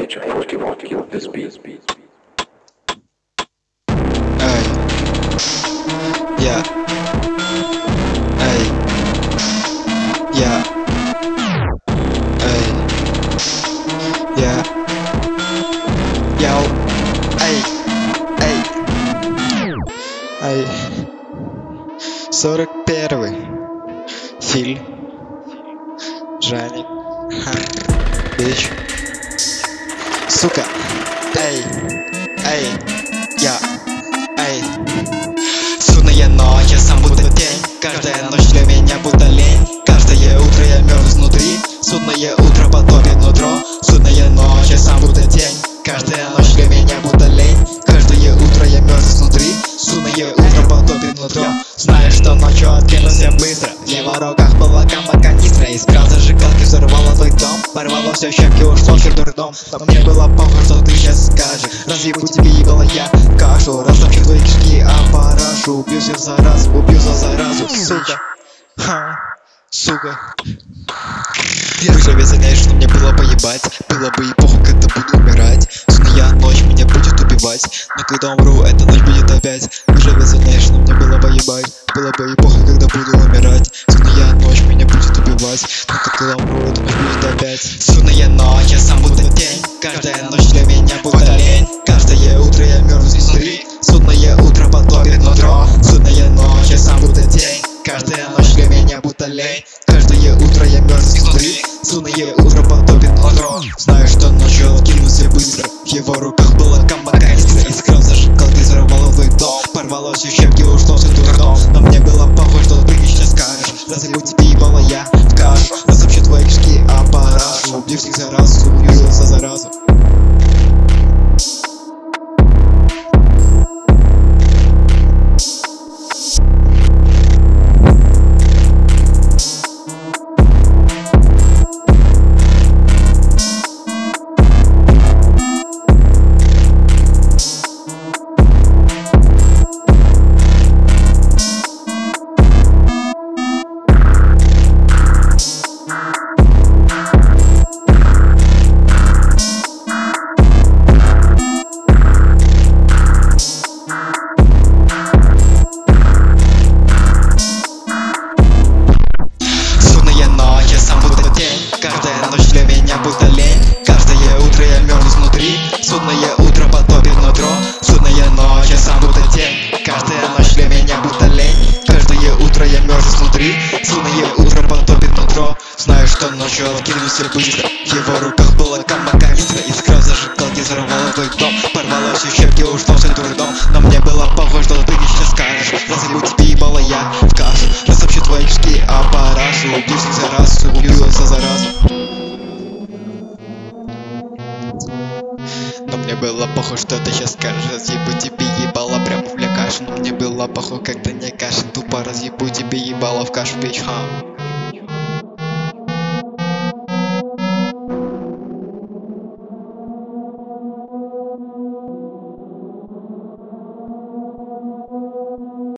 H, kill this beat. Ey, yeah, ey, yeah, ey, yeah, yo, ey, ey, 41-й фильм Жаник Бич. Сука, эй, я, эй. Судная ночь, я сам будто тень. Каждая ночь для меня будто лень. Каждое утро я мерз внутри. Судное утро потопит нутро. Судная ночь, я сам будто тень. Каждая ночь для меня будто лень. Каждое утро я мерз внутри. Судное утро потопит нутро. Знаю, что ночью откинулся быстро. В его руках была камба канистра. Искра зажигалки взорвала твой дом. Порвало все щепки, ушло в дурдом. Но мне было похуй, что ты сейчас скажешь. Разъебу тебе ебало я кашу. Растопчу твои кишки, а парашу. Убью всех за раз, убью за заразу. Сука, сука. Ты же ведь знаешь, что мне было поебать. Было бы и похуй, когда буду умирать. Судная ночь меня будет убивать. Но когда умру, эта ночь будет опять. Ты же ведь знаешь, что мне было поебать. Было бы и похуй, когда буду умирать. Судная ночь меня будет убивать. Но когда умру, эта ночь будет опять. Судная ночь, я сам будто тень. Каждая ночь для меня будто лень. Каждое утро я мерз изнутри. Судное утро потопит нутро. Судная ночь, я сам будто тень. Каждая ночь для меня будто лень. Каждое утро я мерз изнутри. Судное утро потопит нутро. Знаю, что ночью он кинулся быстро. В его руках была камба канистра. Искра зажигалки взорвала твой дом. Порвало все щепки, ушло все дурдом. Но мне было похуй, что ты сейчас скажешь. Разъебу тебе ебало я в кашу. Разопчу твои кишки, а парашу. Убью всех за раз, убью за заразу. Каждая ночь для меня будто лень. Каждое утро я мерз изнутри. Судное утро потопит нутро. Судная ночь, я сам будто тень. Каждая ночь для меня будто лень. Каждое утро я мерз изнутри. Судное утро потопит нутро. Знаю, что ночью он кинулся быстро. В его руках была камба канистра. Искра зажигалки взорвала твой дом. Порвало все щепки, ушло все дурдом. Но мне было похуй, что ты сейчас скажешь. Разъебу тебе ебало я в кашу. Разопчу твои кишки, а парашу. Убью всех за раз, убью за заразу. Но мне было похуй, что ты сейчас скажешь. Разъебу тебе ебало прямо в кашу. Но мне было похуй, когда не каша. Тупо разъебу тебе ебало в кашу, бич,